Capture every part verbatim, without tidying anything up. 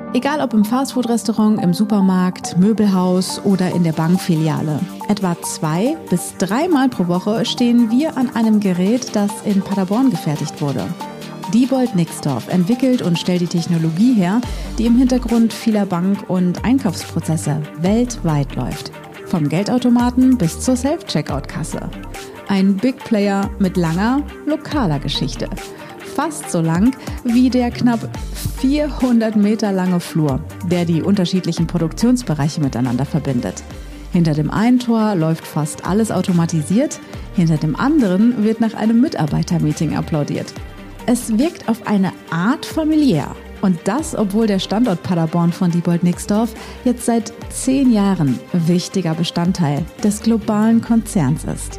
Egal ob im Fastfood-Restaurant, im Supermarkt, Möbelhaus oder in der Bankfiliale. Etwa zwei bis dreimal pro Woche stehen wir an einem Gerät, das in Paderborn gefertigt wurde. Diebold Nixdorf entwickelt und stellt die Technologie her, die im Hintergrund vieler Bank- und Einkaufsprozesse weltweit läuft. Vom Geldautomaten bis zur Self-Checkout-Kasse. Ein Big Player mit langer, lokaler Geschichte. Fast so lang wie der knapp vierhundert Meter lange Flur, der die unterschiedlichen Produktionsbereiche miteinander verbindet. Hinter dem einen Tor läuft fast alles automatisiert, hinter dem anderen wird nach einem Mitarbeitermeeting applaudiert. Es wirkt auf eine Art familiär. Und das, obwohl der Standort Paderborn von Diebold Nixdorf jetzt seit zehn Jahren wichtiger Bestandteil des globalen Konzerns ist.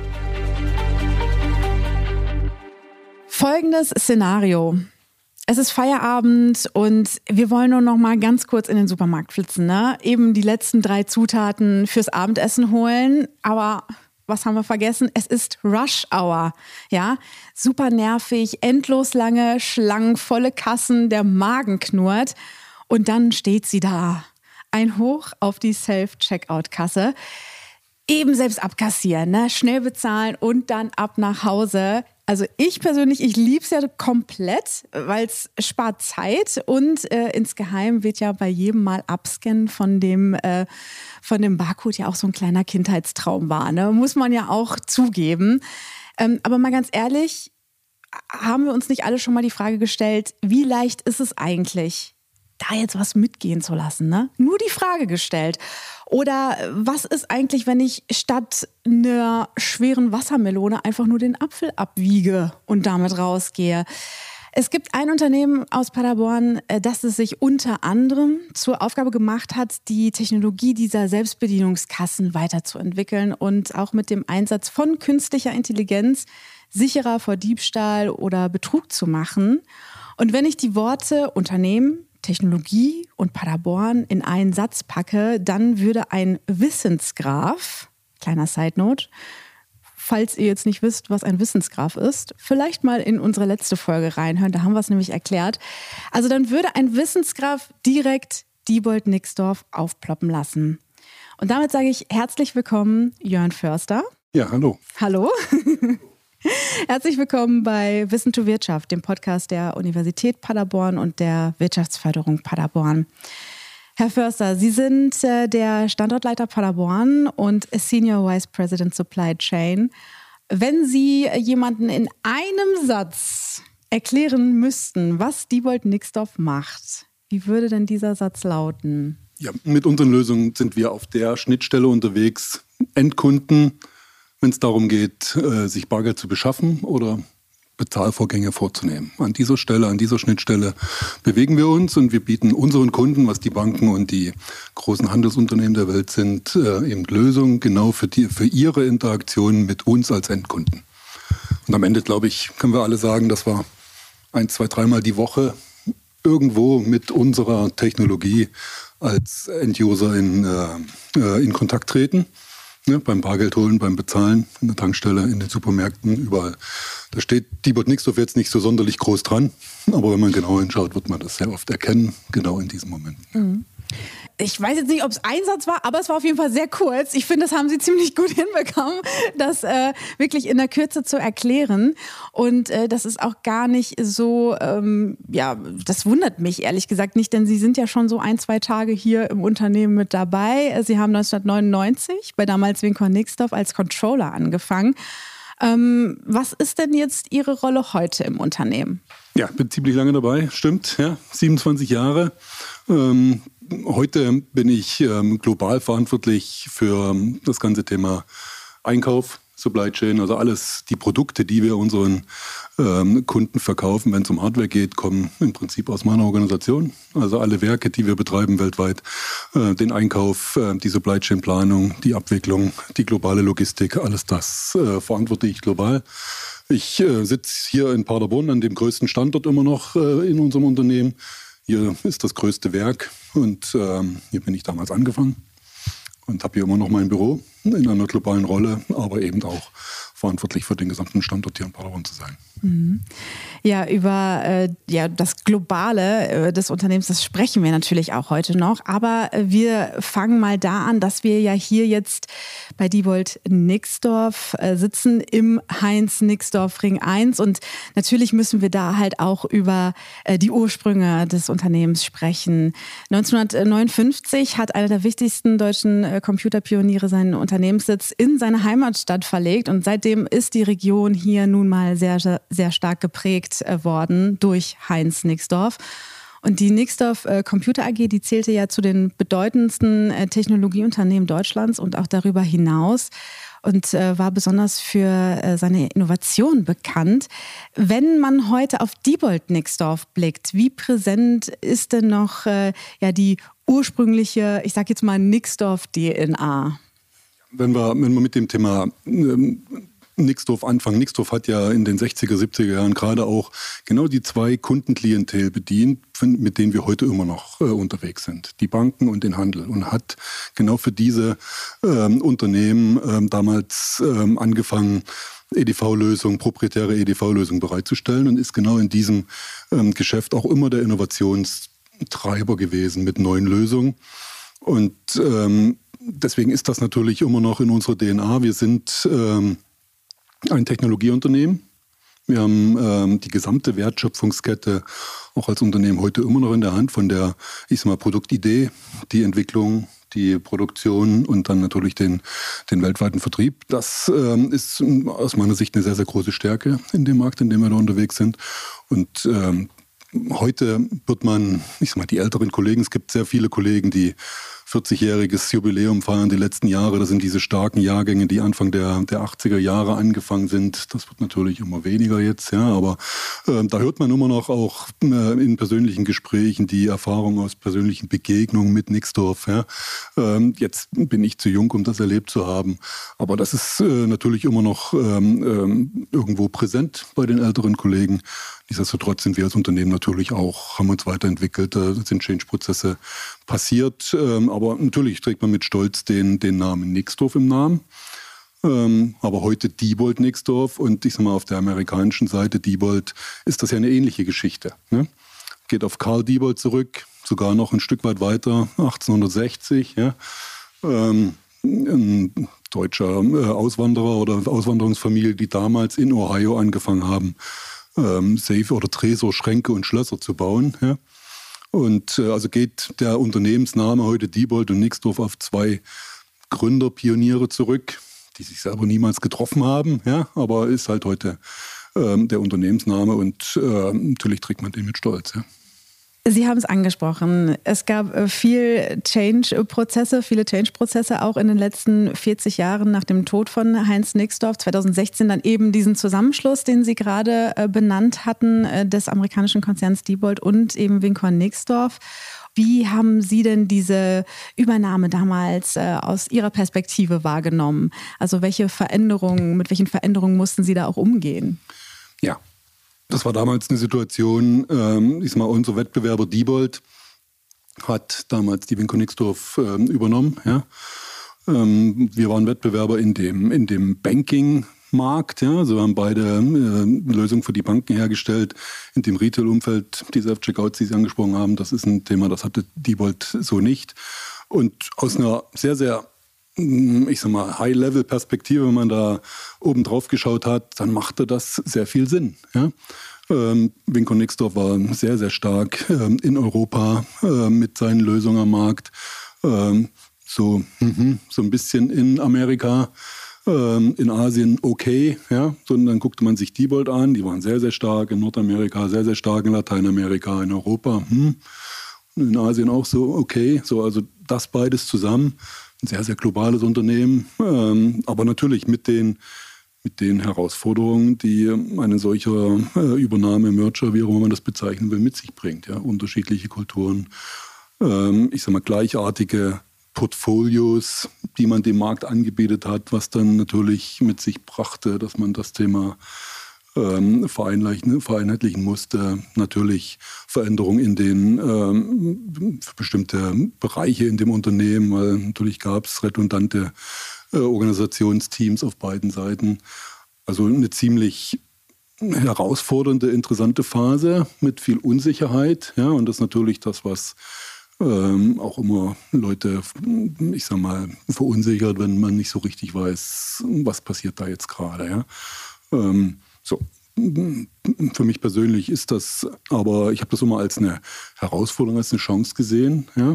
Folgendes Szenario. Es ist Feierabend und wir wollen nur noch mal ganz kurz in den Supermarkt flitzen, ne? Eben die letzten drei Zutaten fürs Abendessen holen, aber was haben wir vergessen? Es ist Rush Hour, ja? Super nervig, endlos lange, schlangenvolle Kassen, der Magen knurrt und dann steht sie da. Ein Hoch auf die Self-Checkout-Kasse. Eben selbst abkassieren, ne? Schnell bezahlen und dann ab nach Hause. Also ich persönlich, ich liebe es ja komplett, weil es spart Zeit und äh, insgeheim wird ja bei jedem Mal abscannen von dem, äh, von dem Barcode ja auch so ein kleiner Kindheitstraum war, ne? Muss man ja auch zugeben. Ähm, aber mal ganz ehrlich, haben wir uns nicht alle schon mal die Frage gestellt, wie leicht ist es eigentlich, da jetzt was mitgehen zu lassen, ne? Nur die Frage gestellt. Oder was ist eigentlich, wenn ich statt einer schweren Wassermelone einfach nur den Apfel abwiege und damit rausgehe? Es gibt ein Unternehmen aus Paderborn, das es sich unter anderem zur Aufgabe gemacht hat, die Technologie dieser Selbstbedienungskassen weiterzuentwickeln und auch mit dem Einsatz von künstlicher Intelligenz sicherer vor Diebstahl oder Betrug zu machen. Und wenn ich die Worte Unternehmen, Technologie und Paderborn in einen Satz packe, dann würde ein Wissensgraph, kleiner Side-Note, falls ihr jetzt nicht wisst, was ein Wissensgraph ist, vielleicht mal in unsere letzte Folge reinhören, da haben wir es nämlich erklärt. Also dann würde ein Wissensgraph direkt Diebold Nixdorf aufploppen lassen. Und damit sage ich herzlich willkommen, Jörn Förster. Ja, hallo. Hallo. Herzlich willkommen bei Wissen to Wirtschaft, dem Podcast der Universität Paderborn und der Wirtschaftsförderung Paderborn. Herr Förster, Sie sind äh, der Standortleiter Paderborn und Senior Vice President Supply Chain. Wenn Sie jemanden in einem Satz erklären müssten, was Diebold Nixdorf macht, wie würde denn dieser Satz lauten? Ja, mit unseren Lösungen sind wir auf der Schnittstelle unterwegs, Endkunden, wenn es darum geht, sich Bargeld zu beschaffen oder Bezahlvorgänge vorzunehmen. An dieser Stelle, an dieser Schnittstelle bewegen wir uns und wir bieten unseren Kunden, was die Banken und die großen Handelsunternehmen der Welt sind, eben Lösungen genau für, die, für ihre Interaktion mit uns als Endkunden. Und am Ende, glaube ich, können wir alle sagen, dass wir ein, zwei, dreimal die Woche irgendwo mit unserer Technologie als Enduser in, äh, in Kontakt treten. Ja, beim Bargeld holen, beim Bezahlen, in der Tankstelle, in den Supermärkten, überall. Da steht Diebold Nixdorf jetzt nicht so sonderlich groß dran, aber wenn man genau hinschaut, wird man das sehr oft erkennen, genau in diesem Moment. Mhm. Ich weiß jetzt nicht, ob es ein Satz war, aber es war auf jeden Fall sehr kurz. Ich finde, das haben Sie ziemlich gut hinbekommen, das äh, wirklich in der Kürze zu erklären. Und äh, das ist auch gar nicht so, ähm, ja, das wundert mich ehrlich gesagt nicht, denn Sie sind ja schon so ein, zwei Tage hier im Unternehmen mit dabei. Sie haben neunzehnhundertneunundneunzig bei damals Wincor Nixdorf als Controller angefangen. Ähm, was ist denn jetzt Ihre Rolle heute im Unternehmen? Ja, bin ziemlich lange dabei, stimmt, ja, siebenundzwanzig Jahre. Ähm, heute bin ich ähm, global verantwortlich für ähm, das ganze Thema Einkauf, Supply Chain, also alles, die Produkte, die wir unseren ähm, Kunden verkaufen, wenn es um Hardware geht, kommen im Prinzip aus meiner Organisation. Also alle Werke, die wir betreiben weltweit, äh, den Einkauf, äh, die Supply Chain Planung, die Abwicklung, die globale Logistik, alles das äh, verantworte ich global. Ich äh, sitze hier in Paderborn an dem größten Standort immer noch äh, in unserem Unternehmen. Hier ist das größte Werk und ähm, hier bin ich damals angefangen und habe hier immer noch mein Büro in einer globalen Rolle, aber eben auch verantwortlich für den gesamten Standort hier in Paderborn zu sein. Mhm. Ja, über äh, ja, das Globale äh, des Unternehmens, das sprechen wir natürlich auch heute noch. Aber äh, wir fangen mal da an, dass wir ja hier jetzt bei Diebold Nixdorf äh, sitzen im Heinz-Nixdorf-Ring eins. Und natürlich müssen wir da halt auch über äh, die Ursprünge des Unternehmens sprechen. neunzehnhundertneunundfünfzig hat einer der wichtigsten deutschen äh, Computerpioniere seinen Unternehmenssitz in seine Heimatstadt verlegt. Und seitdem ist die Region hier nun mal sehr, sehr stark geprägt äh, worden durch Heinz Nixdorf. Und die Nixdorf äh, Computer A G, die zählte ja zu den bedeutendsten äh, Technologieunternehmen Deutschlands und auch darüber hinaus und äh, war besonders für äh, seine Innovation bekannt. Wenn man heute auf Diebold Nixdorf blickt, wie präsent ist denn noch äh, ja, die ursprüngliche, ich sag jetzt mal Nixdorf-D N A? Wenn wir, wenn wir mit dem Thema ähm, Nixdorf anfangen. Nixdorf hat ja in den sechziger, siebziger Jahren gerade auch genau die zwei Kundenklientel bedient, mit denen wir heute immer noch äh, unterwegs sind. Die Banken und den Handel. Und hat genau für diese ähm, Unternehmen ähm, damals ähm, angefangen, E D V-Lösungen, proprietäre E D V-Lösungen bereitzustellen und ist genau in diesem ähm, Geschäft auch immer der Innovationstreiber gewesen mit neuen Lösungen. Und ähm, deswegen ist das natürlich immer noch in unserer D N A. Wir sind ähm, ein Technologieunternehmen. Wir haben ähm, die gesamte Wertschöpfungskette auch als Unternehmen heute immer noch in der Hand, von der, ich sag mal, Produktidee, die Entwicklung, die Produktion und dann natürlich den, den weltweiten Vertrieb. Das ähm, ist aus meiner Sicht eine sehr, sehr große Stärke in dem Markt, in dem wir da unterwegs sind. Und ähm, heute wird man, ich sag mal, die älteren Kollegen, es gibt sehr viele Kollegen, die vierzigjähriges Jubiläum feiern die letzten Jahre. Das sind diese starken Jahrgänge, die Anfang der, der achtziger Jahre angefangen sind. Das wird natürlich immer weniger jetzt, ja, aber äh, da hört man immer noch auch äh, in persönlichen Gesprächen die Erfahrung aus persönlichen Begegnungen mit Nixdorf. Ja. Ähm, jetzt bin ich zu jung, um das erlebt zu haben, aber das ist äh, natürlich immer noch ähm, ähm, irgendwo präsent bei den älteren Kollegen. Nichtsdestotrotz sind wir als Unternehmen natürlich auch, haben uns weiterentwickelt, da sind Change-Prozesse passiert. Ähm, aber natürlich trägt man mit Stolz den, den Namen Nixdorf im Namen. Ähm, aber heute Diebold Nixdorf und ich sag mal auf der amerikanischen Seite Diebold ist das ja eine ähnliche Geschichte. Ne? Geht auf Karl Diebold zurück, sogar noch ein Stück weit weiter, achtzehnhundertsechzig. Ja? Ähm, ein deutscher äh, Auswanderer oder Auswanderungsfamilie, die damals in Ohio angefangen haben, Ähm, Safe- oder Tresorschränke und Schlösser zu bauen. Ja. Und äh, also geht der Unternehmensname heute Diebold und Nixdorf auf zwei Gründerpioniere zurück, die sich selber niemals getroffen haben, ja, aber ist halt heute ähm, der Unternehmensname und äh, natürlich trägt man den mit Stolz. Ja. Sie haben es angesprochen. Es gab viel Change-Prozesse, viele Change-Prozesse auch in den letzten vierzig Jahren nach dem Tod von Heinz Nixdorf. zweitausendsechzehn dann eben diesen Zusammenschluss, den Sie gerade benannt hatten, des amerikanischen Konzerns Diebold und eben Winkorn Nixdorf. Wie haben Sie denn diese Übernahme damals aus Ihrer Perspektive wahrgenommen? Also welche Veränderungen, mit welchen Veränderungen mussten Sie da auch umgehen? Ja. Das war damals eine Situation, ähm, ich sag mal, unser Wettbewerber Diebold hat damals die Winkorn Nixdorf ähm, übernommen. Ja. Ähm, wir waren Wettbewerber in dem, in dem Banking-Markt. Ja. Also wir haben beide äh, Lösungen für die Banken hergestellt. In dem Retail-Umfeld, die Self-Checkouts, die Sie angesprochen haben, das ist ein Thema, das hatte Diebold so nicht. Und aus einer sehr, sehr ich sag mal, High-Level-Perspektive, wenn man da oben drauf geschaut hat, dann machte das sehr viel Sinn. Ja? Ähm, Winkorn Nixdorf war sehr, sehr stark ähm, in Europa äh, mit seinen Lösungen am Markt. Ähm, so, mh, so ein bisschen in Amerika, ähm, in Asien okay. Ja? So, und dann guckte man sich Diebold an, die waren sehr, sehr stark in Nordamerika, sehr, sehr stark in Lateinamerika, in Europa. Hm. In Asien auch so okay. So, also das beides zusammen. Ein sehr, sehr globales Unternehmen, ähm, aber natürlich mit den, mit den Herausforderungen, die eine solche äh, Übernahme, Merger, wie auch immer man das bezeichnen will, mit sich bringt. Ja? Unterschiedliche Kulturen, ähm, ich sag mal gleichartige Portfolios, die man dem Markt angebietet hat, was dann natürlich mit sich brachte, dass man das Thema ähm, vereinheitlichen, vereinheitlichen musste. Natürlich Veränderungen in den ähm, für bestimmte Bereiche in dem Unternehmen, weil natürlich gab es redundante äh, Organisationsteams auf beiden Seiten. Also eine ziemlich herausfordernde, interessante Phase mit viel Unsicherheit. Ja, und das ist natürlich das, was ähm, auch immer Leute, ich sag mal, verunsichert, wenn man nicht so richtig weiß, was passiert da jetzt gerade. Ja. Ähm, so. Für mich persönlich ist das, aber ich habe das immer als eine Herausforderung, als eine Chance gesehen. Ja?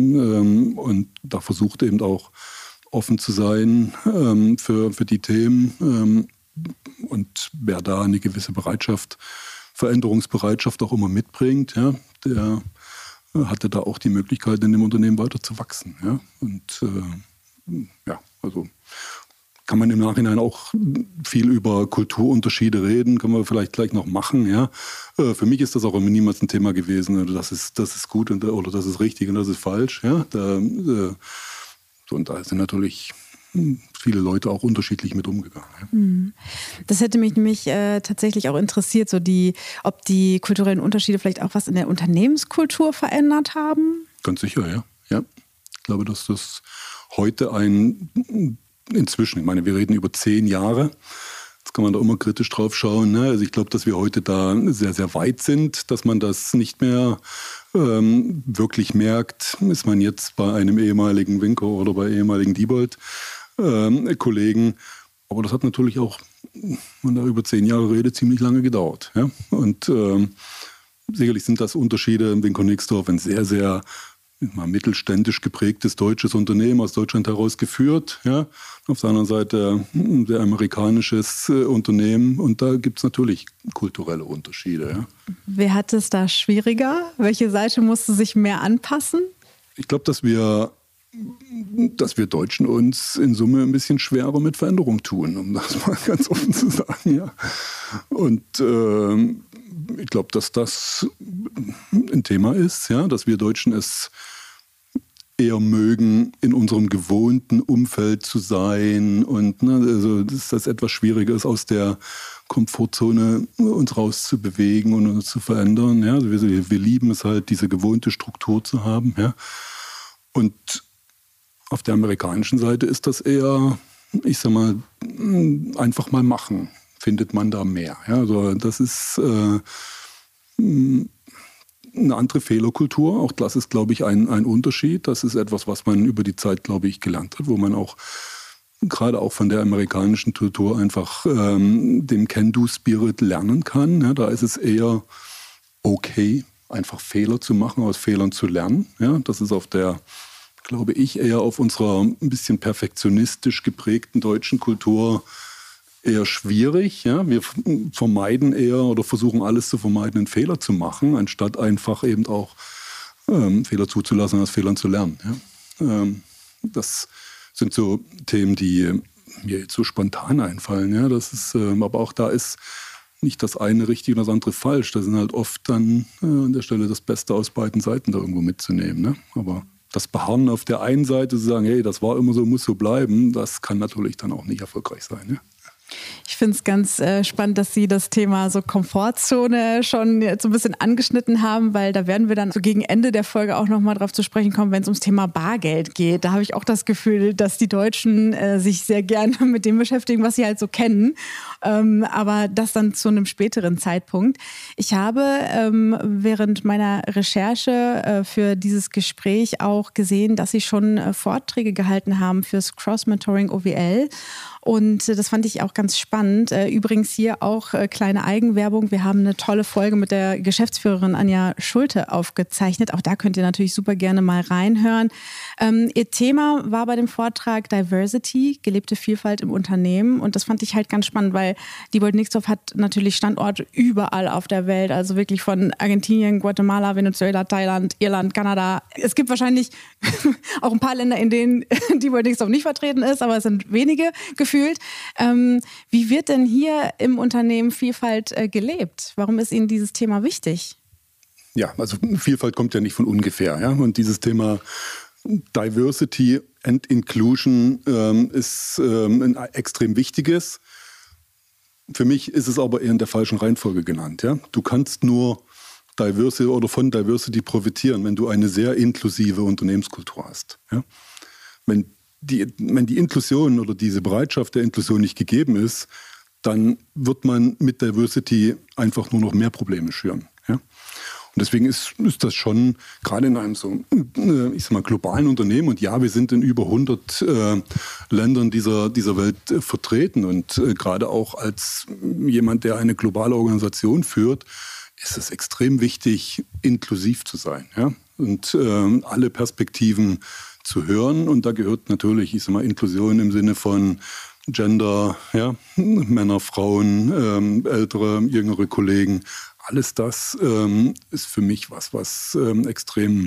Und da versucht eben auch offen zu sein ähm, für, für die Themen. Und wer da eine gewisse Bereitschaft, Veränderungsbereitschaft auch immer mitbringt, ja, der hatte da auch die Möglichkeit, in dem Unternehmen weiter zu wachsen. Ja? Und äh, ja, also kann man im Nachhinein auch viel über Kulturunterschiede reden, können wir vielleicht gleich noch machen. Ja. Für mich ist das auch immer niemals ein Thema gewesen, das ist, das ist gut und, oder das ist richtig und das ist falsch. Ja. Da, so, und da sind natürlich viele Leute auch unterschiedlich mit umgegangen. Ja. Das hätte mich nämlich äh, tatsächlich auch interessiert, so die, ob die kulturellen Unterschiede vielleicht auch was in der Unternehmenskultur verändert haben? Ganz sicher, ja. ja. Ich glaube, dass das heute ein... Inzwischen, ich meine, wir reden über zehn Jahre. Jetzt kann man da immer kritisch drauf schauen. Ne? Also ich glaube, dass wir heute da sehr, sehr weit sind, dass man das nicht mehr ähm, wirklich merkt. Ist man jetzt bei einem ehemaligen Winco oder bei ehemaligen Diebold-Kollegen. Ähm, Aber das hat natürlich auch, wenn man da über zehn Jahre redet, ziemlich lange gedauert. Ja? Und ähm, sicherlich sind das Unterschiede. Im Winco Nixdorf ein sehr, sehr mal mittelständisch geprägtes deutsches Unternehmen aus Deutschland heraus geführt. Ja. Auf der anderen Seite ein sehr amerikanisches äh, Unternehmen und da gibt es natürlich kulturelle Unterschiede. Ja. Wer hat es da schwieriger? Welche Seite musste sich mehr anpassen? Ich glaube, dass wir, dass wir Deutschen uns in Summe ein bisschen schwerer mit Veränderung tun, um das mal ganz offen zu sagen. Ja. Und äh, ich glaube, dass das ein Thema ist, ja, dass wir Deutschen es eher mögen, in unserem gewohnten Umfeld zu sein und ne, also dass das etwas schwieriger ist, aus der Komfortzone uns rauszubewegen und uns zu verändern. Ja. Also wir, wir lieben es halt, diese gewohnte Struktur zu haben. Ja. Und auf der amerikanischen Seite ist das eher, ich sag mal, einfach mal machen. Findet man da mehr. Ja, also das ist äh, eine andere Fehlerkultur. Auch das ist, glaube ich, ein, ein Unterschied. Das ist etwas, was man über die Zeit, glaube ich, gelernt hat, wo man auch gerade auch von der amerikanischen Kultur einfach ähm, dem Can-Do-Spirit lernen kann. Ja, da ist es eher okay, einfach Fehler zu machen, aus Fehlern zu lernen. Ja, das ist auf der, glaube ich, eher auf unserer ein bisschen perfektionistisch geprägten deutschen Kultur eher schwierig. Ja? Wir vermeiden eher oder versuchen alles zu vermeiden, einen Fehler zu machen, anstatt einfach eben auch ähm, Fehler zuzulassen, aus Fehlern zu lernen. Ja? Ähm, das sind so Themen, die mir jetzt so spontan einfallen. Ja? Das ist, ähm, aber auch da ist nicht das eine richtig und das andere falsch. Da sind halt oft dann äh, an der Stelle das Beste aus beiden Seiten da irgendwo mitzunehmen. Ne? Aber das Beharren auf der einen Seite, zu sagen, hey, das war immer so, muss so bleiben, das kann natürlich dann auch nicht erfolgreich sein. Ja? Ich finde es ganz äh, spannend, dass Sie das Thema so Komfortzone schon jetzt so ein bisschen angeschnitten haben, weil da werden wir dann so gegen Ende der Folge auch nochmal drauf zu sprechen kommen, wenn es ums Thema Bargeld geht. Da habe ich auch das Gefühl, dass die Deutschen äh, sich sehr gerne mit dem beschäftigen, was sie halt so kennen, ähm, aber das dann zu einem späteren Zeitpunkt. Ich habe ähm, während meiner Recherche äh, für dieses Gespräch auch gesehen, dass Sie schon äh, Vorträge gehalten haben fürs Cross-Mentoring O W L. Und das fand ich auch ganz spannend. Übrigens hier auch kleine Eigenwerbung. Wir haben eine tolle Folge mit der Geschäftsführerin Anja Schulte aufgezeichnet. Auch da könnt ihr natürlich super gerne mal reinhören. Ähm, ihr Thema war bei dem Vortrag Diversity, gelebte Vielfalt im Unternehmen. Und das fand ich halt ganz spannend, weil Diebold Nixdorf hat natürlich Standorte überall auf der Welt. Also wirklich von Argentinien, Guatemala, Venezuela, Thailand, Irland, Kanada. Es gibt wahrscheinlich auch ein paar Länder, in denen Diebold Nixdorf nicht vertreten ist, aber es sind wenige gefühlt. Ähm, wie wird denn hier im Unternehmen Vielfalt äh, gelebt? Warum ist Ihnen dieses Thema wichtig? Ja, also Vielfalt kommt ja nicht von ungefähr. Ja? Und dieses Thema Diversity and Inclusion ähm, ist ähm, ein extrem wichtiges. Für mich ist es aber eher in der falschen Reihenfolge genannt. Ja? Du kannst nur Diversity oder von Diversity profitieren, wenn du eine sehr inklusive Unternehmenskultur hast. Ja? Wenn Die, wenn die Inklusion oder diese Bereitschaft der Inklusion nicht gegeben ist, dann wird man mit Diversity einfach nur noch mehr Probleme schüren. Ja? Und deswegen ist, ist das schon gerade in einem so, ich sag mal, globalen Unternehmen, und ja, wir sind in über hundert äh, Ländern dieser, dieser Welt äh, vertreten, und äh, gerade auch als jemand, der eine globale Organisation führt, ist es extrem wichtig, inklusiv zu sein, ja? Und äh, alle Perspektiven zu hören. Und da gehört natürlich, ich sag mal, Inklusion im Sinne von Gender, ja, Männer, Frauen, ähm, ältere, jüngere Kollegen. Alles das ähm, ist für mich was, was ähm, extrem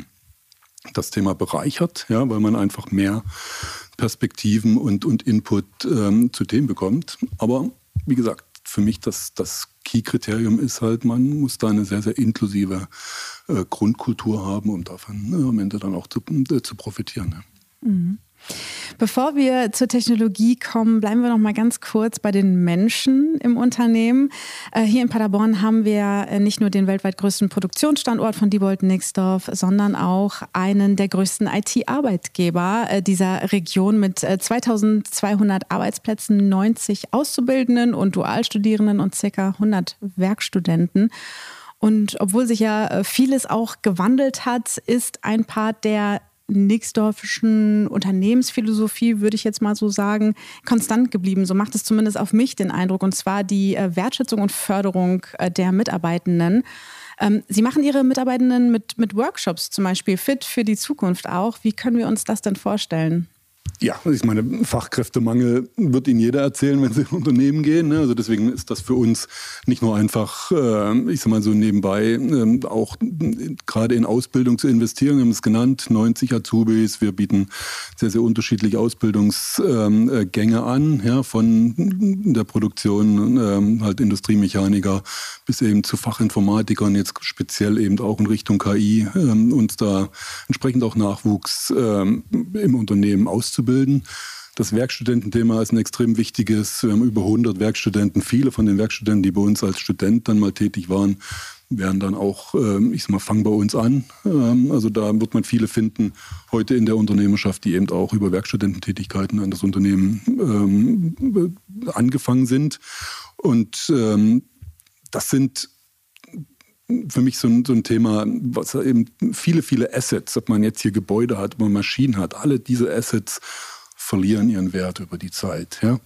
das Thema bereichert, ja, weil man einfach mehr Perspektiven und, und Input ähm, zu Themen bekommt. Aber wie gesagt, für mich das, das Key-Kriterium ist halt, man muss da eine sehr, sehr inklusive äh, Grundkultur haben, um davon äh, am Ende dann auch zu, äh, zu profitieren. Ja. Mhm. Bevor wir zur Technologie kommen, bleiben wir noch mal ganz kurz bei den Menschen im Unternehmen. Äh, hier in Paderborn haben wir äh, nicht nur den weltweit größten Produktionsstandort von Diebold Nixdorf, sondern auch einen der größten I T-Arbeitgeber äh, dieser Region mit äh, zweitausendzweihundert Arbeitsplätzen, neunzig Auszubildenden und Dualstudierenden und ca. hundert Werkstudenten. Und obwohl sich ja äh, vieles auch gewandelt hat, ist ein Part der nixdorfischen Unternehmensphilosophie, würde ich jetzt mal so sagen, konstant geblieben. So macht es zumindest auf mich den Eindruck, und zwar die äh, Wertschätzung und Förderung äh, der Mitarbeitenden. Ähm, Sie machen Ihre Mitarbeitenden mit, mit Workshops zum Beispiel fit für die Zukunft auch. Wie können wir uns das denn vorstellen? Ja, ich meine, Fachkräftemangel wird Ihnen jeder erzählen, wenn Sie in Unternehmen gehen. Ne? Also deswegen ist das für uns nicht nur einfach, äh, ich sag mal so nebenbei, äh, auch gerade in Ausbildung zu investieren. Wir haben es genannt, neunzig Azubis. Wir bieten sehr, sehr unterschiedliche Ausbildungsgänge an, ja, von der Produktion, äh, halt Industriemechaniker bis eben zu Fachinformatikern, jetzt speziell eben auch in Richtung K I, äh, uns da entsprechend auch Nachwuchs äh, im Unternehmen auszubilden. Das Werkstudententhema ist ein extrem wichtiges. Wir haben über hundert Werkstudenten. Viele von den Werkstudenten, die bei uns als Student dann mal tätig waren, werden dann auch, ich sag mal, fangen bei uns an. Also da wird man viele finden heute in der Unternehmerschaft, die eben auch über Werkstudententätigkeiten an das Unternehmen ähm, angefangen sind. Und ähm, das sind für mich so ein, so ein Thema, was eben viele, viele Assets, ob man jetzt hier Gebäude hat, ob man Maschinen hat, alle diese Assets verlieren ihren Wert über die Zeit. Ja?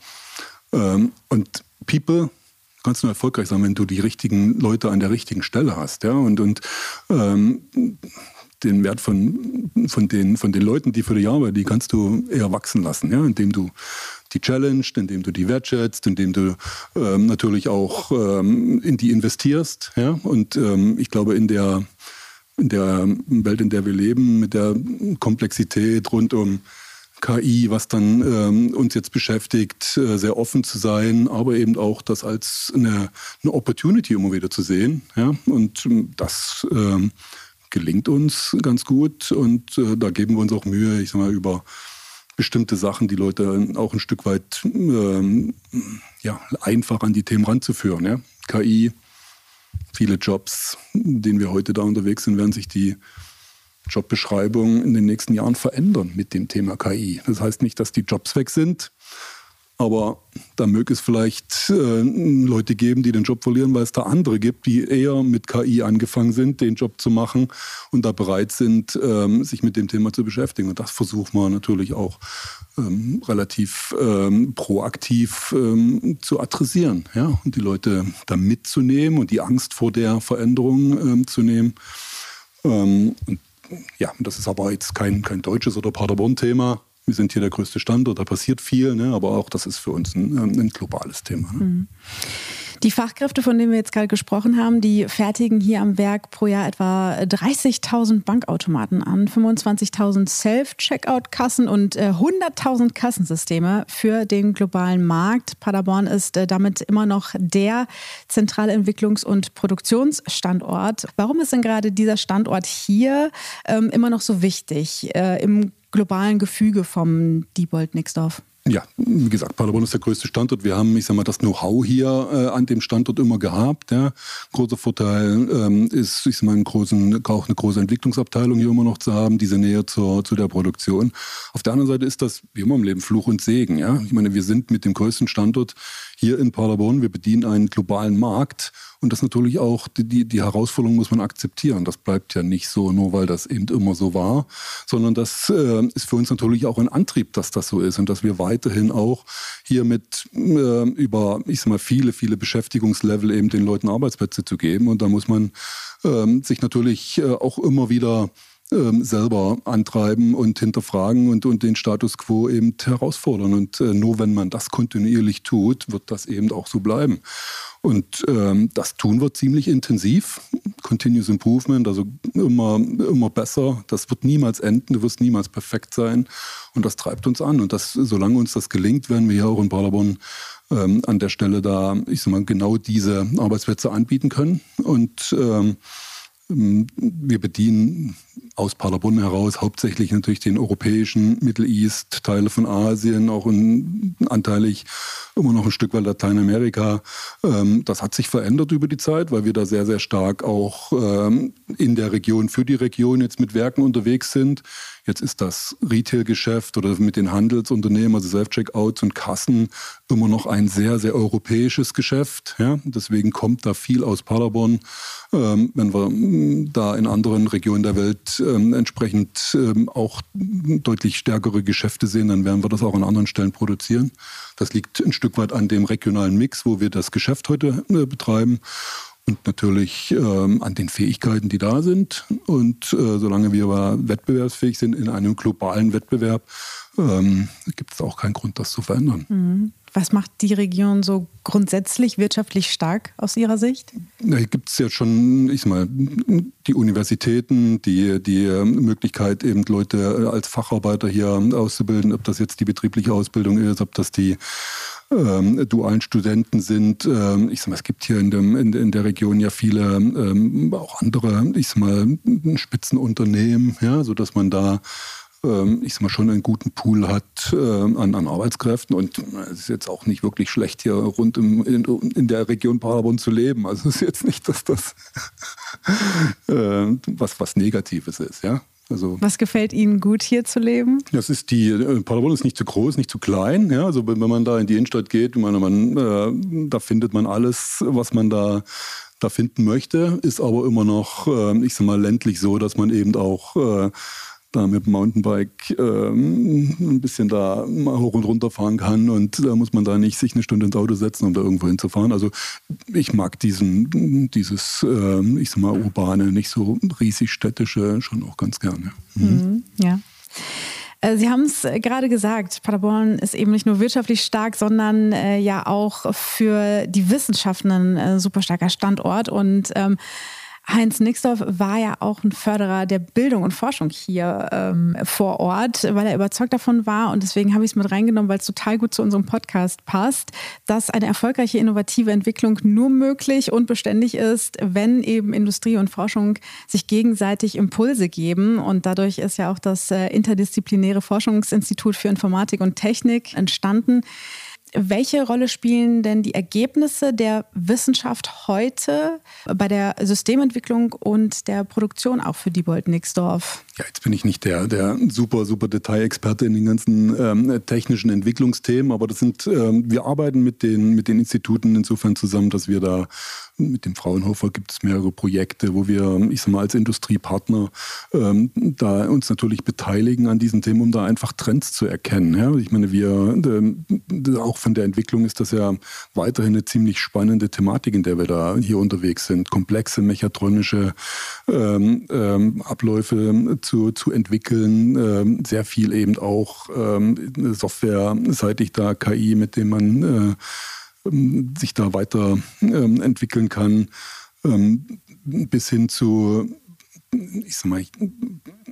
Und People kannst nur erfolgreich sein, wenn du die richtigen Leute an der richtigen Stelle hast. Ja? Und, und ähm, den Wert von, von, den, von den Leuten, die für dich arbeiten, die kannst du eher wachsen lassen, ja? Indem du die challenged, indem du die wertschätzt, indem du ähm, natürlich auch ähm, in die investierst. Ja? Und ähm, ich glaube, in der, in der Welt, in der wir leben, mit der Komplexität rund um K I, was dann ähm, uns jetzt beschäftigt, äh, sehr offen zu sein, aber eben auch das als eine, eine Opportunity immer wieder zu sehen. Ja? Und ähm, das ähm, gelingt uns ganz gut, und äh, da geben wir uns auch Mühe, ich sag mal, über bestimmte Sachen, die Leute auch ein Stück weit ähm, ja, einfach an die Themen ranzuführen. Ja? K I, viele Jobs, in denen wir heute da unterwegs sind, werden sich die Jobbeschreibungen in den nächsten Jahren verändern mit dem Thema K I. Das heißt nicht, dass die Jobs weg sind, aber da möge es vielleicht äh, Leute geben, die den Job verlieren, weil es da andere gibt, die eher mit K I angefangen sind, den Job zu machen und da bereit sind, ähm, sich mit dem Thema zu beschäftigen. Und das versuchen wir natürlich auch ähm, relativ ähm, proaktiv ähm, zu adressieren, ja? Und die Leute da mitzunehmen und die Angst vor der Veränderung ähm, zu nehmen. Ähm, und ja, das ist aber jetzt kein, kein deutsches oder Paderborn-Thema. Wir sind hier der größte Standort, da passiert viel, ne? Aber auch das ist für uns ein, ein globales Thema. Ne? Die Fachkräfte, von denen wir jetzt gerade gesprochen haben, die fertigen hier am Werk pro Jahr etwa dreißigtausend Bankautomaten an, fünfundzwanzigtausend Self-Checkout-Kassen und äh, hunderttausend Kassensysteme für den globalen Markt. Paderborn ist äh, damit immer noch der zentrale Entwicklungs- und Produktionsstandort. Warum ist denn gerade dieser Standort hier ähm, immer noch so wichtig äh, im globalen Gefüge vom Diebold Nixdorf? Ja, wie gesagt, Paderborn ist der größte Standort. Wir haben, ich sag mal, das Know-how hier äh, an dem Standort immer gehabt. Ja. Großer Vorteil ähm, ist, ich sag mal, einen großen, auch eine große Entwicklungsabteilung hier immer noch zu haben, diese Nähe zur, zu der Produktion. Auf der anderen Seite ist das, wie immer im Leben, Fluch und Segen. Ja. Ich meine, wir sind mit dem größten Standort hier in Paderborn, wir bedienen einen globalen Markt. Und das natürlich auch, die, die, die Herausforderung muss man akzeptieren. Das bleibt ja nicht so, nur weil das eben immer so war, sondern das äh, ist für uns natürlich auch ein Antrieb, dass das so ist und dass wir weiterhin auch hier mit äh, über, ich sag mal, viele, viele Beschäftigungslevel eben den Leuten Arbeitsplätze zu geben. Und da muss man äh, sich natürlich äh, auch immer wieder Ähm, selber antreiben und hinterfragen und, und den Status quo eben herausfordern. Und äh, nur wenn man das kontinuierlich tut, wird das eben auch so bleiben. Und ähm, das tun wir ziemlich intensiv. Continuous Improvement, also immer, immer besser. Das wird niemals enden, du wirst niemals perfekt sein. Und das treibt uns an. Und das, solange uns das gelingt, werden wir hier auch in Paderborn ähm, an der Stelle da, ich sag mal, genau diese Arbeitsplätze anbieten können. Und ähm, wir bedienen aus Paderborn heraus hauptsächlich natürlich den europäischen Middle East, Teile von Asien, auch in, anteilig immer noch ein Stück weit Lateinamerika. Das hat sich verändert über die Zeit, weil wir da sehr, sehr stark auch in der Region für die Region jetzt mit Werken unterwegs sind. Jetzt ist das Retail-Geschäft oder mit den Handelsunternehmen, also Self-Checkouts und Kassen, immer noch ein sehr, sehr europäisches Geschäft. Ja? Deswegen kommt da viel aus Paderborn. Ähm, wenn wir da in anderen Regionen der Welt ähm, entsprechend ähm, auch deutlich stärkere Geschäfte sehen, dann werden wir das auch an anderen Stellen produzieren. Das liegt ein Stück weit an dem regionalen Mix, wo wir das Geschäft heute äh, betreiben. Und natürlich ähm, an den Fähigkeiten, die da sind. Und äh, solange wir aber wettbewerbsfähig sind in einem globalen Wettbewerb, ähm, gibt es auch keinen Grund, das zu verändern. Mhm. Was macht die Region so grundsätzlich wirtschaftlich stark aus Ihrer Sicht? Da gibt es ja schon, ich sag mal, die Universitäten, die, die Möglichkeit, eben Leute als Facharbeiter hier auszubilden, ob das jetzt die betriebliche Ausbildung ist, ob das die ähm, dualen Studenten sind. Ähm, ich sag mal, es gibt hier in, dem, in, in der Region ja viele ähm, auch andere, ich sag mal, Spitzenunternehmen, ja, sodass man da ich sag mal, schon einen guten Pool hat äh, an, an Arbeitskräften und es ist jetzt auch nicht wirklich schlecht, hier rund im, in, in der Region Paderborn zu leben. Also es ist jetzt nicht, dass das äh, was, was Negatives ist, ja. Also, was gefällt Ihnen gut, hier zu leben? Das ist die, Paderborn ist nicht zu groß, nicht zu klein. Ja? Also wenn man da in die Innenstadt geht, man, man, äh, da findet man alles, was man da, da finden möchte, ist aber immer noch, äh, ich sag mal, ländlich so, dass man eben auch äh, da mit dem Mountainbike ähm, ein bisschen da mal hoch und runter fahren kann und da muss man da nicht sich eine Stunde ins Auto setzen, um da irgendwo hinzufahren. Also ich mag diesen, dieses, äh, ich sag mal, urbane, nicht so riesig städtische schon auch ganz gerne. Mhm. Ja. Sie haben es gerade gesagt, Paderborn ist eben nicht nur wirtschaftlich stark, sondern äh, ja auch für die Wissenschaften ein äh, super starker Standort und ähm, Heinz Nixdorf war ja auch ein Förderer der Bildung und Forschung hier ähm, vor Ort, weil er überzeugt davon war und deswegen habe ich es mit reingenommen, weil es total gut zu unserem Podcast passt, dass eine erfolgreiche innovative Entwicklung nur möglich und beständig ist, wenn eben Industrie und Forschung sich gegenseitig Impulse geben und dadurch ist ja auch das äh, interdisziplinäre Forschungsinstitut für Informatik und Technik entstanden. Welche Rolle spielen denn die Ergebnisse der Wissenschaft heute bei der Systementwicklung und der Produktion auch für Diebold Nixdorf? Ja, jetzt bin ich nicht der, der super, super Detailexperte in den ganzen ähm, technischen Entwicklungsthemen, aber das sind, ähm, wir arbeiten mit den, mit den Instituten insofern zusammen, dass wir da mit dem Fraunhofer gibt es mehrere Projekte, wo wir, ich sag mal, als Industriepartner ähm, da uns natürlich beteiligen an diesen Themen, um da einfach Trends zu erkennen. Ja? Ich meine, wir, äh, auch von der Entwicklung ist das ja weiterhin eine ziemlich spannende Thematik, in der wir da hier unterwegs sind. Komplexe mechatronische ähm, ähm, Abläufe zu, zu entwickeln, ähm, sehr viel eben auch ähm, softwareseitig da, K I, mit dem man äh, sich da weiter ähm, entwickeln kann, ähm, bis hin zu, ich sag mal,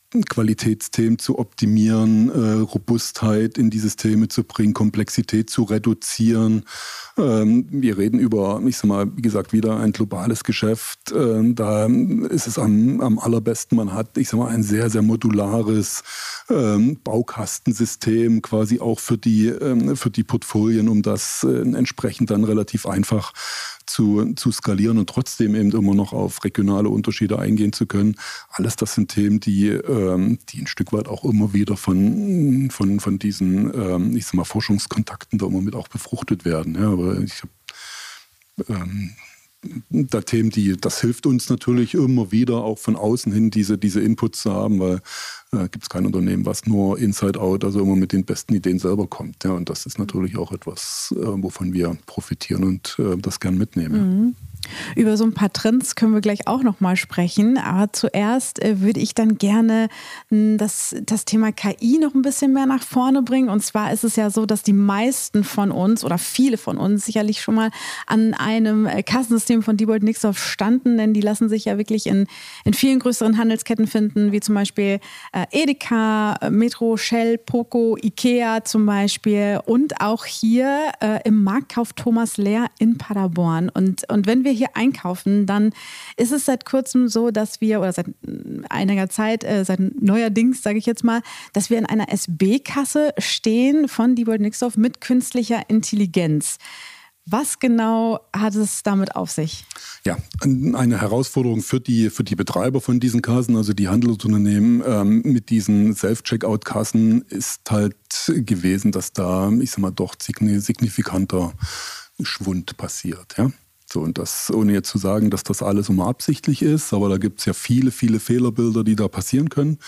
Qualitätsthemen zu optimieren, äh, Robustheit in die Systeme zu bringen, Komplexität zu reduzieren. Ähm, wir reden über, ich sag mal, wie gesagt, wieder ein globales Geschäft. Ähm, da ist es am, am allerbesten, man hat, ich sag mal, ein sehr, sehr modulares ähm, Baukastensystem quasi auch für die, ähm, für die Portfolien, um das äh, entsprechend dann relativ einfach zu, zu skalieren und trotzdem eben immer noch auf regionale Unterschiede eingehen zu können. Alles das sind Themen, die, ähm, die ein Stück weit auch immer wieder von, von, von diesen, ähm, ich sag mal, Forschungskontakten da immer mit auch befruchtet werden. Ja, aber ich habe ähm, da Themen, die, das hilft uns natürlich immer wieder auch von außen hin diese, diese Inputs zu haben, weil äh, gibt es kein Unternehmen, was nur inside out, also immer mit den besten Ideen selber kommt. Ja, und das ist natürlich auch etwas, äh, wovon wir profitieren und äh, das gern mitnehmen. Mhm. Über so ein paar Trends können wir gleich auch noch mal sprechen. Aber zuerst äh, würde ich dann gerne mh, das, das Thema K I noch ein bisschen mehr nach vorne bringen. Und zwar ist es ja so, dass die meisten von uns oder viele von uns sicherlich schon mal an einem äh, Kassensystem von Diebold Nixdorf standen. Denn die lassen sich ja wirklich in, in vielen größeren Handelsketten finden, wie zum Beispiel äh, Edeka, Metro, Shell, Poco, Ikea zum Beispiel. Und auch hier äh, im Marktkauf Thomas Lehr in Paderborn. Und, und wenn wir hier einkaufen, dann ist es seit kurzem so, dass wir, oder seit einiger Zeit, äh, seit neuerdings, sage ich jetzt mal, dass wir in einer S B-Kasse stehen von Diebold Nixdorf mit künstlicher Intelligenz. Was genau hat es damit auf sich? Ja, eine Herausforderung für die, für die Betreiber von diesen Kassen, also die Handelsunternehmen ähm, mit diesen Self-Checkout-Kassen ist halt gewesen, dass da, ich sag mal, doch signifikanter Schwund passiert, ja. So, und das, ohne jetzt zu sagen, dass das alles immer absichtlich ist, aber da gibt es ja viele, viele Fehlerbilder, die da passieren können.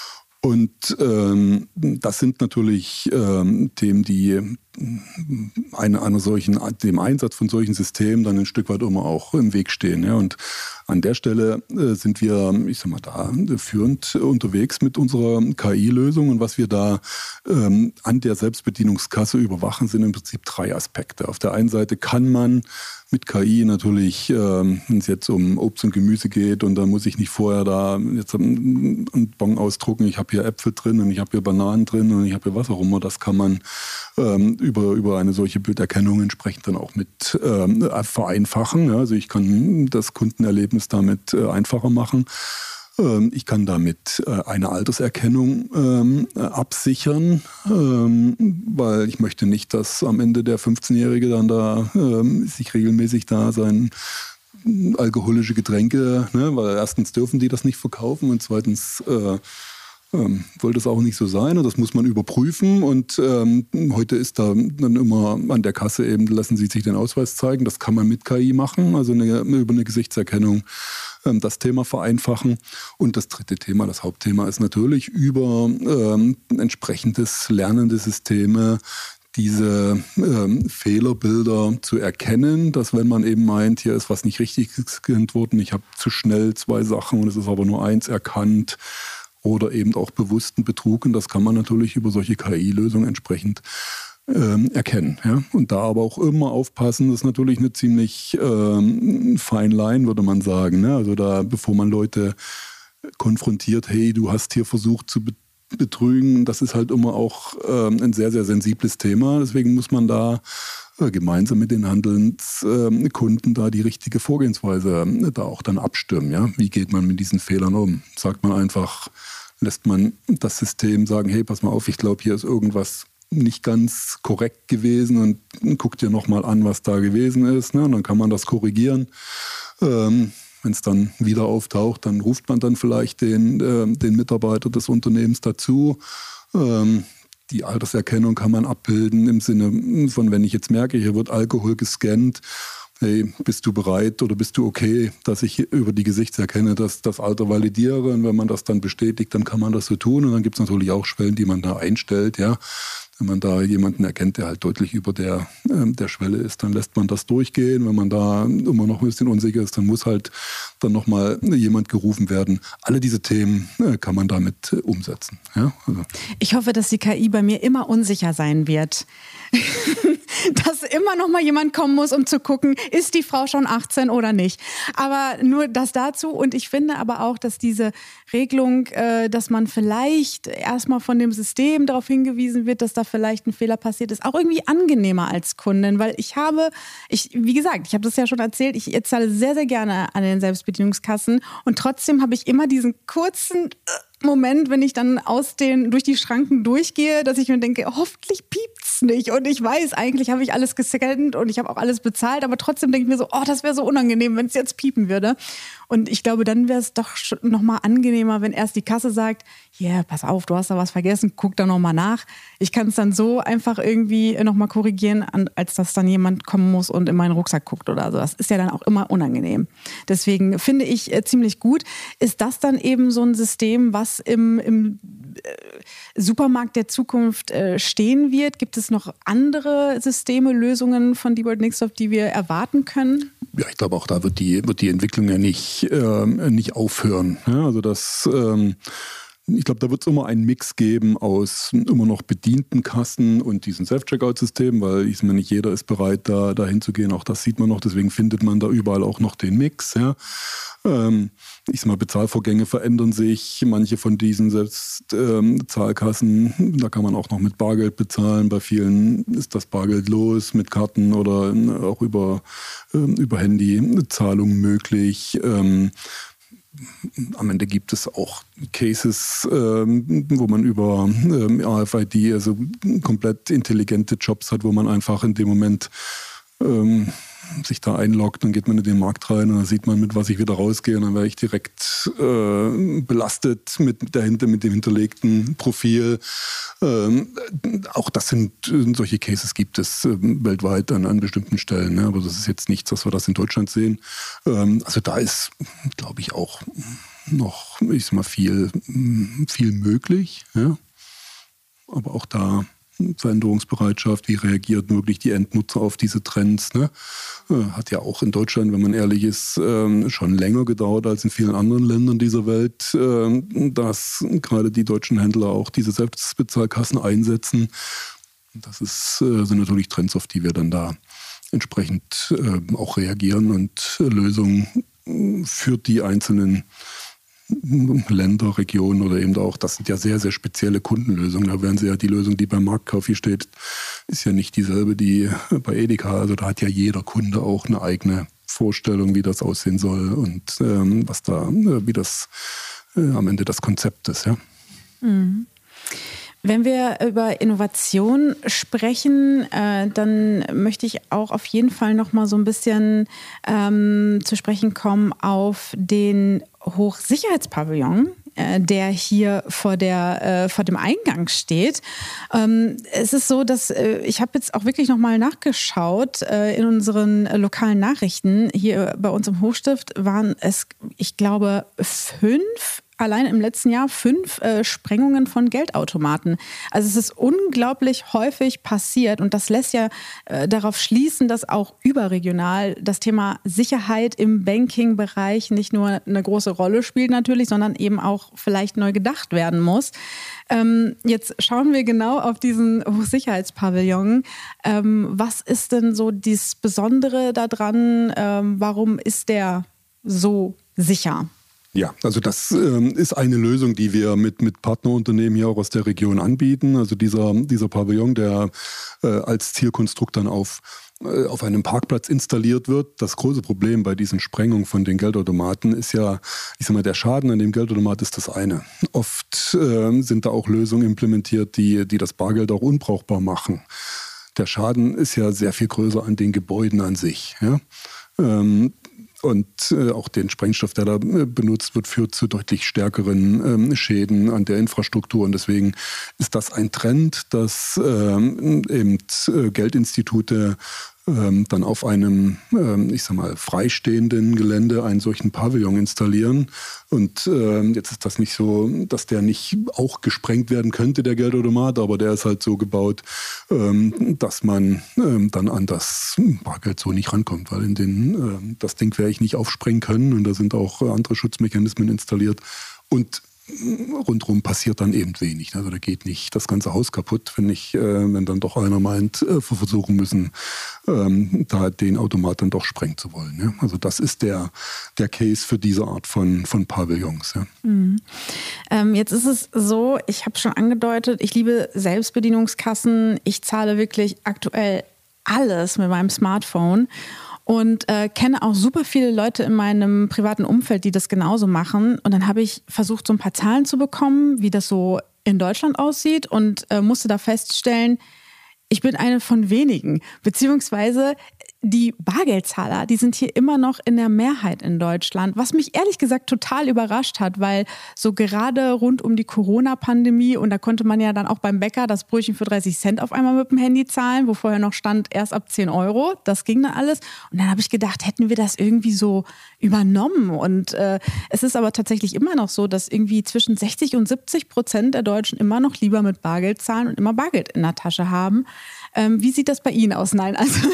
Und ähm, das sind natürlich ähm, Themen, die eine, einer solchen, dem Einsatz von solchen Systemen dann ein Stück weit immer auch im Weg stehen. Ja. Und an der Stelle äh, sind wir, ich sag mal, da führend unterwegs mit unserer K I-Lösung. Und was wir da ähm, an der Selbstbedienungskasse überwachen, sind im Prinzip drei Aspekte. Auf der einen Seite kann man mit K I natürlich, ähm, wenn es jetzt um Obst und Gemüse geht und da muss ich nicht vorher da jetzt einen Bon ausdrucken, ich habe hier Äpfel drin und ich habe hier Bananen drin und ich habe hier was auch immer, das kann man ähm, über, über eine solche Bilderkennung entsprechend dann auch mit ähm, vereinfachen. Ja, also ich kann das Kundenerlebnis damit äh, einfacher machen. Ich kann damit eine Alterserkennung ähm, absichern, ähm, weil ich möchte nicht, dass am Ende der fünfzehnjährige dann da ähm, sich regelmäßig da sein alkoholische Getränke, ne, weil erstens dürfen die das nicht verkaufen und zweitens äh, ähm, wollte es auch nicht so sein und das muss man überprüfen und ähm, heute ist da dann immer an der Kasse eben, lassen Sie sich den Ausweis zeigen, das kann man mit K I machen, also eine, über eine Gesichtserkennung ähm, das Thema vereinfachen und das dritte Thema, das Hauptthema ist natürlich über ähm, entsprechendes lernende Systeme diese ähm, Fehlerbilder zu erkennen, dass wenn man eben meint, hier ist was nicht richtig gescannt worden, ich habe zu schnell zwei Sachen und es ist aber nur eins erkannt, oder eben auch bewussten Betrug. Und das kann man natürlich über solche K I-Lösungen entsprechend ähm, erkennen. Ja? Und da aber auch immer aufpassen, das ist natürlich eine ziemlich ähm, fine line, würde man sagen. Ne? Also da, bevor man Leute konfrontiert, hey, du hast hier versucht zu betrügen, das ist halt immer auch ähm, ein sehr, sehr sensibles Thema. Deswegen muss man da äh, gemeinsam mit den Handelskunden äh, da die richtige Vorgehensweise äh, da auch dann abstimmen. Ja? Wie geht man mit diesen Fehlern um? Sagt man einfach, lässt man das System sagen, hey, pass mal auf, ich glaube, hier ist irgendwas nicht ganz korrekt gewesen und guck dir nochmal an, was da gewesen ist. Ne? Und dann kann man das korrigieren. Ähm, Wenn es dann wieder auftaucht, dann ruft man dann vielleicht den, äh, den Mitarbeiter des Unternehmens dazu. Ähm, die Alterserkennung kann man abbilden im Sinne von, wenn ich jetzt merke, hier wird Alkohol gescannt, hey, bist du bereit oder bist du okay, dass ich über die Gesichtserkennung das, das Alter validiere? Und wenn man das dann bestätigt, dann kann man das so tun. Und dann gibt es natürlich auch Schwellen, die man da einstellt, ja. Wenn man da jemanden erkennt, der halt deutlich über der, äh, der Schwelle ist, dann lässt man das durchgehen. Wenn man da immer noch ein bisschen unsicher ist, dann muss halt dann nochmal jemand gerufen werden. Alle diese Themen äh, kann man damit äh, umsetzen. Ja? Also. Ich hoffe, dass die K I bei mir immer unsicher sein wird. Dass immer noch mal jemand kommen muss, um zu gucken, ist die Frau schon achtzehn oder nicht. Aber nur das dazu. Und ich finde aber auch, dass diese Regelung, äh, dass man vielleicht erstmal von dem System darauf hingewiesen wird, dass da vielleicht ein Fehler passiert ist, auch irgendwie angenehmer als Kundin. Weil ich habe, ich, wie gesagt, ich habe das ja schon erzählt, ich zahle sehr, sehr gerne an den Selbstbedienungskassen. Und trotzdem habe ich immer diesen kurzen Moment, wenn ich dann aus den, durch die Schranken durchgehe, dass ich mir denke, hoffentlich piept's nicht. Und ich weiß, eigentlich habe ich alles gescannt und ich habe auch alles bezahlt, aber trotzdem denke ich mir so, oh, das wäre so unangenehm, wenn es jetzt piepen würde. Und ich glaube, dann wäre es doch nochmal angenehmer, wenn erst die Kasse sagt, ja, yeah, pass auf, du hast da was vergessen, guck da nochmal nach. Ich kann es dann so einfach irgendwie nochmal korrigieren, als dass dann jemand kommen muss und in meinen Rucksack guckt oder so. Das ist ja dann auch immer unangenehm. Deswegen finde ich äh, ziemlich gut. Ist das dann eben so ein System, was im, im äh, Supermarkt der Zukunft äh, stehen wird? Gibt es noch andere Systeme, Lösungen von Diebold Nixdorf, die wir erwarten können? Ja, ich glaube, auch da wird die, wird die Entwicklung ja nicht, äh, nicht aufhören. Ja, also das... Ähm Ich glaube, da wird es immer einen Mix geben aus immer noch bedienten Kassen und diesem Self-Checkout-System, weil ich meine, nicht jeder ist bereit, da dahin zu gehen. Auch das sieht man noch, deswegen findet man da überall auch noch den Mix. Ja. Ähm, ich sag mal, Bezahlvorgänge verändern sich. Manche von diesen Selbstzahlkassen, ähm, da kann man auch noch mit Bargeld bezahlen. Bei vielen ist das Bargeld los, mit Karten oder auch über, ähm, über Handyzahlungen möglich. Ähm, Am Ende gibt es auch Cases, ähm, wo man über ähm, R F I D, also komplett intelligente Jobs hat, wo man einfach in dem Moment ähm, sich da einloggt, dann geht man in den Markt rein und dann sieht man, mit was ich wieder rausgehe und dann werde ich direkt äh, belastet mit, dahinter, mit dem hinterlegten Profil. Ähm, auch das sind solche Cases gibt es äh, weltweit an, an bestimmten Stellen, ne? Aber das ist jetzt nichts, dass wir das in Deutschland sehen. Ähm, also da ist, glaube ich, auch noch, ich sag mal, viel, viel möglich. Ja? Aber auch da Veränderungsbereitschaft, wie reagiert wirklich die Endnutzer auf diese Trends. Ne? Hat ja auch in Deutschland, wenn man ehrlich ist, schon länger gedauert als in vielen anderen Ländern dieser Welt, dass gerade die deutschen Händler auch diese Selbstbezahlkassen einsetzen. Das ist, sind natürlich Trends, auf die wir dann da entsprechend auch reagieren und Lösungen für die einzelnen Länder, Regionen oder eben auch, das sind ja sehr, sehr spezielle Kundenlösungen. Da werden sie ja, die Lösung, die beim Marktkauf hier steht, ist ja nicht dieselbe, die bei Edeka. Also da hat ja jeder Kunde auch eine eigene Vorstellung, wie das aussehen soll und ähm, was da, wie das äh, am Ende das Konzept ist. Ja. Mhm. Wenn wir über Innovation sprechen, äh, dann möchte ich auch auf jeden Fall noch mal so ein bisschen ähm, zu sprechen kommen auf den Hochsicherheitspavillon, äh, der hier vor der äh, vor dem Eingang steht. Ähm, es ist so, dass äh, ich habe jetzt auch wirklich noch mal nachgeschaut äh, in unseren äh, lokalen Nachrichten. Hier bei uns im Hochstift waren es, ich glaube, fünf allein im letzten Jahr fünf äh, Sprengungen von Geldautomaten. Also es ist unglaublich häufig passiert und das lässt ja äh, darauf schließen, dass auch überregional das Thema Sicherheit im Banking-Bereich nicht nur eine große Rolle spielt natürlich, sondern eben auch vielleicht neu gedacht werden muss. Ähm, jetzt schauen wir genau auf diesen Hochsicherheitspavillon. Ähm, was ist denn so das Besondere daran? Ähm, warum ist der so sicher? Ja, also das ähm, ist eine Lösung, die wir mit, mit Partnerunternehmen hier auch aus der Region anbieten. Also dieser, dieser Pavillon, der äh, als Zielkonstrukt dann auf, äh, auf einem Parkplatz installiert wird. Das große Problem bei diesen Sprengungen von den Geldautomaten ist ja, ich sag mal, der Schaden an dem Geldautomat ist das eine. Oft äh, sind da auch Lösungen implementiert, die, die das Bargeld auch unbrauchbar machen. Der Schaden ist ja sehr viel größer an den Gebäuden an sich. Ja? Ähm, Und äh, auch den Sprengstoff, der da äh, benutzt wird, führt zu deutlich stärkeren ähm, Schäden an der Infrastruktur. Und deswegen ist das ein Trend, dass ähm, eben äh, Geldinstitute ähm, dann auf einem, ähm, ich sag mal, freistehenden Gelände einen solchen Pavillon installieren. Und ähm, jetzt ist das nicht so, dass der nicht auch gesprengt werden könnte, der Geldautomat, aber der ist halt so gebaut, ähm, dass man ähm, dann an das Bargeld so nicht rankommt, weil in den, ähm, das Ding werde ich nicht aufsprengen können und da sind auch andere Schutzmechanismen installiert. Und rundherum passiert dann eben wenig. Also da geht nicht das ganze Haus kaputt, wenn ich, äh, wenn dann doch einer meint, äh, versuchen müssen, ähm, da den Automat dann doch sprengen zu wollen. Ja? Also das ist der, der Case für diese Art von, von Pavillons. Ja. Mhm. Ähm, jetzt ist es so, ich habe schon angedeutet, ich liebe Selbstbedienungskassen. Ich zahle wirklich aktuell alles mit meinem Smartphone. Und äh, kenne auch super viele Leute in meinem privaten Umfeld, die das genauso machen. Und dann habe ich versucht, so ein paar Zahlen zu bekommen, wie das so in Deutschland aussieht und äh, musste da feststellen, ich bin eine von wenigen, beziehungsweise die Bargeldzahler, die sind hier immer noch in der Mehrheit in Deutschland, was mich ehrlich gesagt total überrascht hat, weil so gerade rund um die Corona-Pandemie und da konnte man ja dann auch beim Bäcker das Brötchen für dreißig Cent auf einmal mit dem Handy zahlen, wo vorher noch stand, erst ab zehn Euro, das ging dann alles. Und dann habe ich gedacht, hätten wir das irgendwie so übernommen und äh, es ist aber tatsächlich immer noch so, dass irgendwie zwischen sechzig und siebzig Prozent der Deutschen immer noch lieber mit Bargeld zahlen und immer Bargeld in der Tasche haben. Ähm, wie sieht das bei Ihnen aus? Nein, also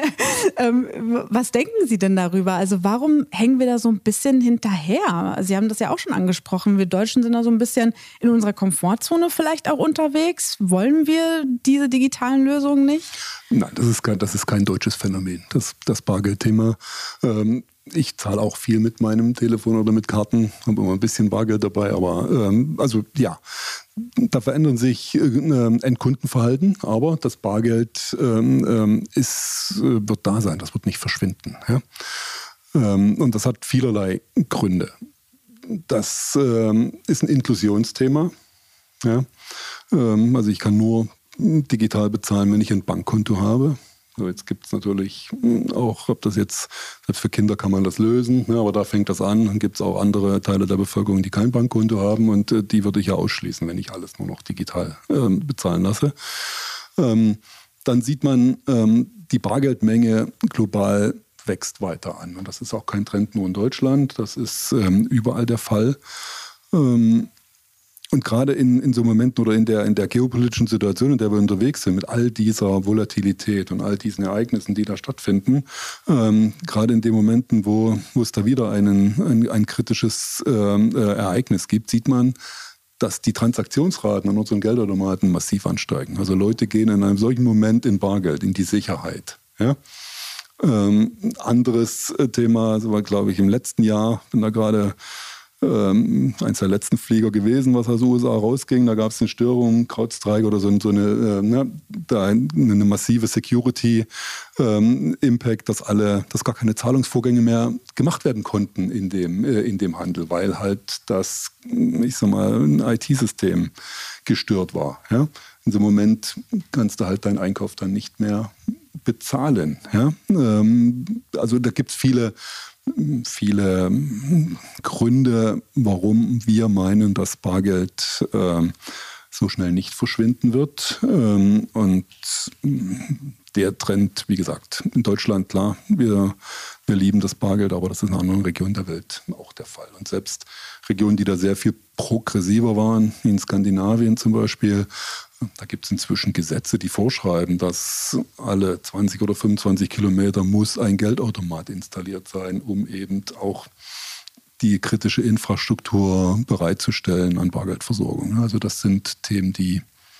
ähm, was denken Sie denn darüber? Also warum hängen wir da so ein bisschen hinterher? Sie haben das ja auch schon angesprochen. Wir Deutschen sind da so ein bisschen in unserer Komfortzone vielleicht auch unterwegs. Wollen wir diese digitalen Lösungen nicht? Nein, das ist kein, das ist kein deutsches Phänomen, das, das Bargeldthema. Ähm, ich zahle auch viel mit meinem Telefon oder mit Karten, habe immer ein bisschen Bargeld dabei, aber ähm, also ja, da verändern sich äh, Endkundenverhalten, aber das Bargeld ähm, ist, äh, wird da sein, das wird nicht verschwinden. Ja? Ähm, und das hat vielerlei Gründe. Das ähm, ist ein Inklusionsthema. Ja? Ähm, also ich kann nur digital bezahlen, wenn ich ein Bankkonto habe. So, jetzt gibt es natürlich auch, ob das jetzt, selbst für Kinder kann man das lösen, ne, aber da fängt das an. Dann gibt es auch andere Teile der Bevölkerung, die kein Bankkonto haben und äh, die würde ich ja ausschließen, wenn ich alles nur noch digital äh, bezahlen lasse. Ähm, dann sieht man, ähm, die Bargeldmenge global wächst weiter an. Und das ist auch kein Trend nur in Deutschland, das ist ähm, überall der Fall. Ähm, Und gerade in, in so Momenten oder in der, in der geopolitischen Situation, in der wir unterwegs sind, mit all dieser Volatilität und all diesen Ereignissen, die da stattfinden, ähm, gerade in den Momenten, wo, wo es da wieder einen, ein, ein kritisches ähm, äh, Ereignis gibt, sieht man, dass die Transaktionsraten an unseren Geldautomaten massiv ansteigen. Also Leute gehen in einem solchen Moment in Bargeld, in die Sicherheit. Ja? Ähm, anderes Thema, das war, glaube ich, im letzten Jahr, bin da gerade Ähm, eins der letzten Flieger gewesen, was aus den U S A rausging. Da gab es eine Störung, CrowdStrike oder so, so eine, äh, ne, da eine massive Security-Impact, ähm, dass alle, dass gar keine Zahlungsvorgänge mehr gemacht werden konnten in dem, äh, in dem Handel, weil halt das, ich sag mal, ein I T-System gestört war. Ja? In so einem Moment kannst du halt deinen Einkauf dann nicht mehr bezahlen. Ja? Ähm, also da gibt es viele viele Gründe, warum wir meinen, dass Bargeld äh, so schnell nicht verschwinden wird. Ähm, und der Trend, wie gesagt, in Deutschland, klar, wir, wir lieben das Bargeld, aber das ist in anderen Regionen der Welt auch der Fall. Und selbst Regionen, die da sehr viel progressiver waren, wie in Skandinavien zum Beispiel, da gibt es inzwischen Gesetze, die vorschreiben, dass alle zwanzig oder fünfundzwanzig Kilometer muss ein Geldautomat installiert sein, um eben auch die kritische Infrastruktur bereitzustellen an Bargeldversorgung. Also das sind Themen, die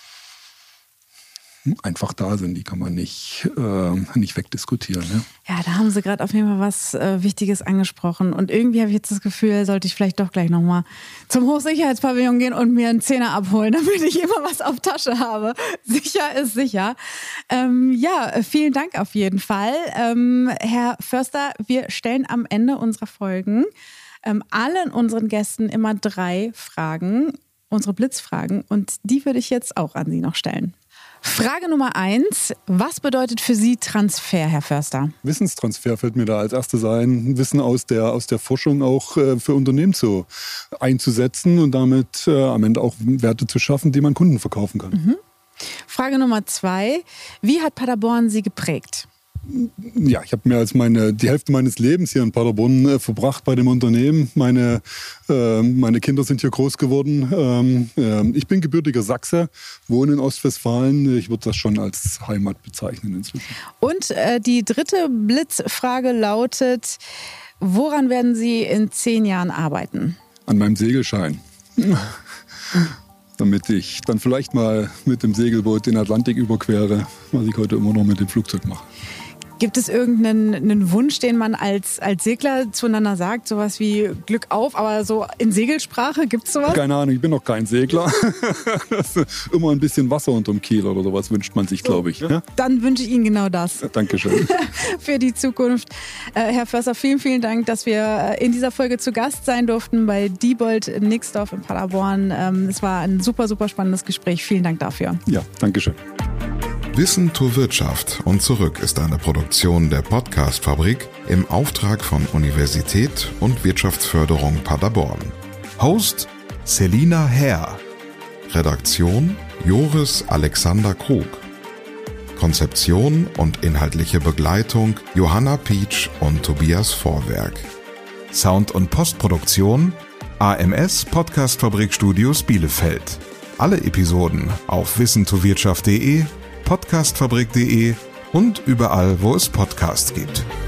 einfach da sind, die kann man nicht, äh, nicht wegdiskutieren. Ja? Ja, da haben Sie gerade auf jeden Fall was äh, Wichtiges angesprochen. Und irgendwie habe ich jetzt das Gefühl, sollte ich vielleicht doch gleich nochmal zum Hochsicherheitspavillon gehen und mir einen Zehner abholen, damit ich immer was auf Tasche habe. Sicher ist sicher. Ähm, ja, vielen Dank auf jeden Fall. Ähm, Herr Förster, wir stellen am Ende unserer Folgen ähm, allen unseren Gästen immer drei Fragen, unsere Blitzfragen. Und die würde ich jetzt auch an Sie noch stellen. Frage Nummer eins. Was bedeutet für Sie Transfer, Herr Förster? Wissenstransfer fällt mir da als erstes ein. Wissen aus der, aus der Forschung auch äh, für Unternehmen zu, einzusetzen und damit äh, am Ende auch Werte zu schaffen, die man Kunden verkaufen kann. Mhm. Frage Nummer zwei. Wie hat Paderborn Sie geprägt? ja, ich habe mehr als meine, die Hälfte meines Lebens hier in Paderborn äh, verbracht bei dem Unternehmen. Meine, äh, meine Kinder sind hier groß geworden. Ähm, äh, ich bin gebürtiger Sachse, wohne in Ostwestfalen. Ich würde das schon als Heimat bezeichnen inzwischen. Und äh, die dritte Blitzfrage lautet, woran werden Sie in zehn Jahren arbeiten? An meinem Segelschein. Damit ich dann vielleicht mal mit dem Segelboot den Atlantik überquere, was ich heute immer noch mit dem Flugzeug mache. Gibt es irgendeinen einen Wunsch, den man als, als Segler zueinander sagt? Sowas wie Glück auf, aber so in Segelsprache, gibt es sowas? Keine Ahnung, ich bin noch kein Segler. Das ist immer ein bisschen Wasser unterm Kiel oder sowas wünscht man sich, glaube ich. Ja? Dann wünsche ich Ihnen genau das. Ja, Dankeschön. Für die Zukunft. Äh, Herr Förster, vielen, vielen Dank, dass wir in dieser Folge zu Gast sein durften bei Diebold Nixdorf in Paderborn. Ähm, es war ein super, super spannendes Gespräch. Vielen Dank dafür. Ja, Dankeschön. Wissen zur Wirtschaft und zurück ist eine Produktion der Podcast-Fabrik im Auftrag von Universität und Wirtschaftsförderung Paderborn. Host Selina Herr. Redaktion Joris Alexander Krug. Konzeption und inhaltliche Begleitung Johanna Pietsch und Tobias Vorwerk. Sound- und Postproduktion A M S Podcast-Fabrik Studios Bielefeld. Alle Episoden auf wissen zur wirtschaft punkt de, podcastfabrik punkt de und überall, wo es Podcasts gibt.